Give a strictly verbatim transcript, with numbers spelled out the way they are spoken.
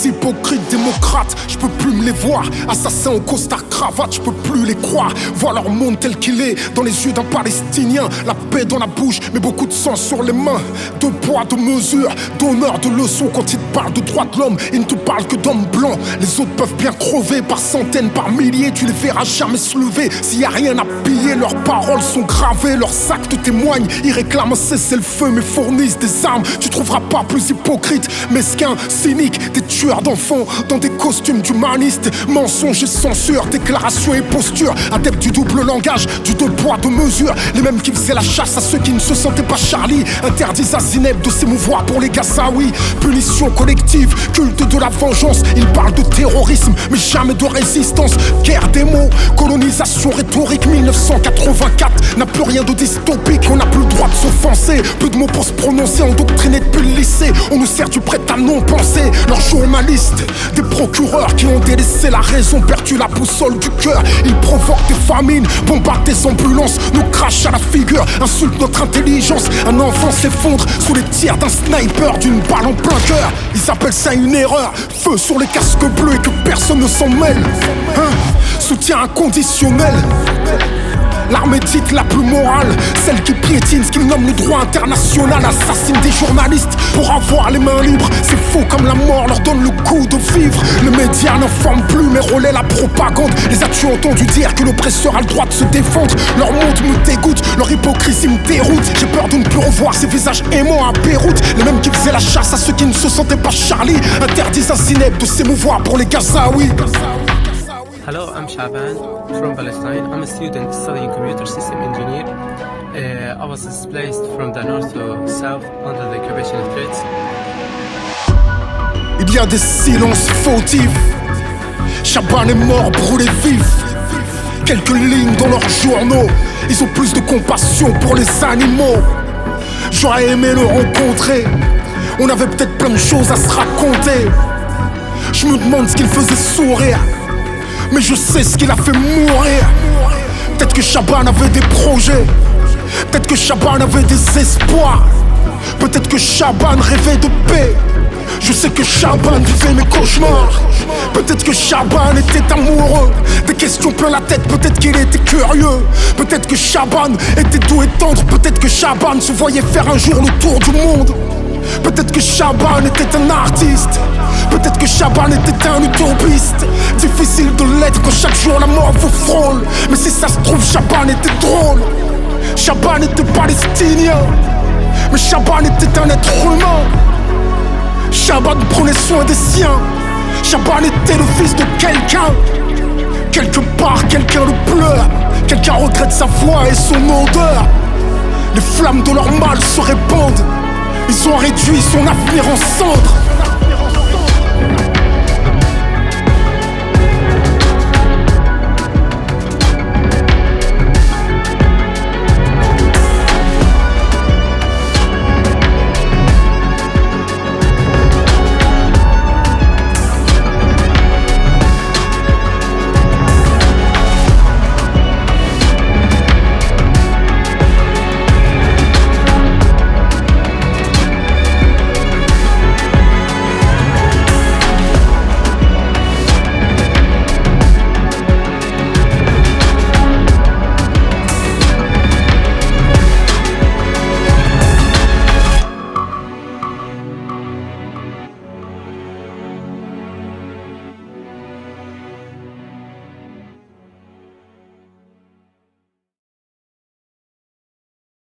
Les hypocrites démocrates, je peux plus me les voir. Assassins au costard cravate, je peux plus les croire. Voir leur monde tel qu'il est dans les yeux d'un Palestinien. La paix dans la bouche, mais beaucoup de sang sur les mains. De poids, de mesure, d'honneur, de leçons. Quand ils te parlent de droits de l'homme, ils ne te parlent que d'hommes blancs. Les autres peuvent bien crever par centaines, par milliers. Tu les verras jamais se lever s'il y a rien à piller. Leurs paroles sont gravées, leurs actes témoignent. Ils réclament un cessez-le-feu mais fournissent des armes. Tu trouveras pas plus hypocrite, mesquin, cynique. Des tueurs d'enfants dans des costumes d'humanistes. Mensonges et censure, déclarations et postures. Adeptes du double langage, du deux poids, deux mesures. Les mêmes qui faisaient la chasse à ceux qui ne se sentaient pas Charlie. Interdisent à Zineb de s'émouvoir pour les Gazaouis. Punition collective, culte de la vengeance. Ils parlent de terrorisme mais jamais de résistance. Guerre des mots, colonisation rhétorique. Mille neuf cent quatre-vingt-quatre n'a plus rien de dystopique. On n'a plus le droit de s'offenser, peu de mots pour se prononcer. Endoctrinés depuis le lycée, on nous sert du prêt à non-penser. Leurs journalistes, des procureurs qui ont délaissé la raison, perdu la boussole du cœur. Ils provoquent des famines, bombardent des ambulances, nous crachent à la figure, insultent notre intelligence. Un enfant s'effondre sous les tirs d'un sniper, d'une balle en plein cœur. Ils appellent ça une erreur, feu sur les casques bleus et que personne ne s'en mêle. Hein? Soutien inconditionnel. L'armée dite la plus morale, celle qui piétine ce qu'ils nomment le droit international, assassine des journalistes pour avoir les mains libres. C'est faux comme la mort leur donne le goût de vivre. Les médias n'informent plus mais relaient la propagande. Les as-tu entendu dire que l'oppresseur a le droit de se défendre? Leur monde me dégoûte, leur hypocrisie me déroute. J'ai peur de ne plus revoir ces visages aimants à Beyrouth. Les mêmes qui faisaient la chasse à ceux qui ne se sentaient pas Charlie. Interdisent à Zineb de s'émouvoir pour les Gazaouis. Hello, I'm Shaban from Palestine. I'm a student studying computer system engineer. Uh, I was displaced from the north to south under the occupation of threats. Il y a des silences fautifs. Shaban est mort brûlé vif. Quelques lignes dans leurs journaux. Ils ont plus de compassion pour les animaux. J'aurais aimé le rencontrer. On avait peut-être plein de choses à se raconter. Je me demande ce qu'il faisait sourire, mais je sais ce qu'il a fait mourir. Peut-être que Shaban avait des projets. Peut-être que Shaban avait des espoirs. Peut-être que Shaban rêvait de paix. Je sais que Shaban vivait mes cauchemars. Peut-être que Shaban était amoureux. Des questions plein la tête, peut-être qu'il était curieux. Peut-être que Shaban était doux et tendre. Peut-être que Shaban se voyait faire un jour le tour du monde. Peut-être que Shaban était un artiste. Peut-être que Shaban était un utopiste. Difficile de l'être quand chaque jour la mort vous frôle. Mais si ça se trouve, Shaban était drôle. Shaban était palestinien, mais Shaban était un être humain. Shaban prenait soin des siens. Shaban était le fils de quelqu'un. Quelque part, quelqu'un le pleure. Quelqu'un regrette sa voix et son odeur. Les flammes de leur mal se répandent. Ils ont réduit son avenir en cendres.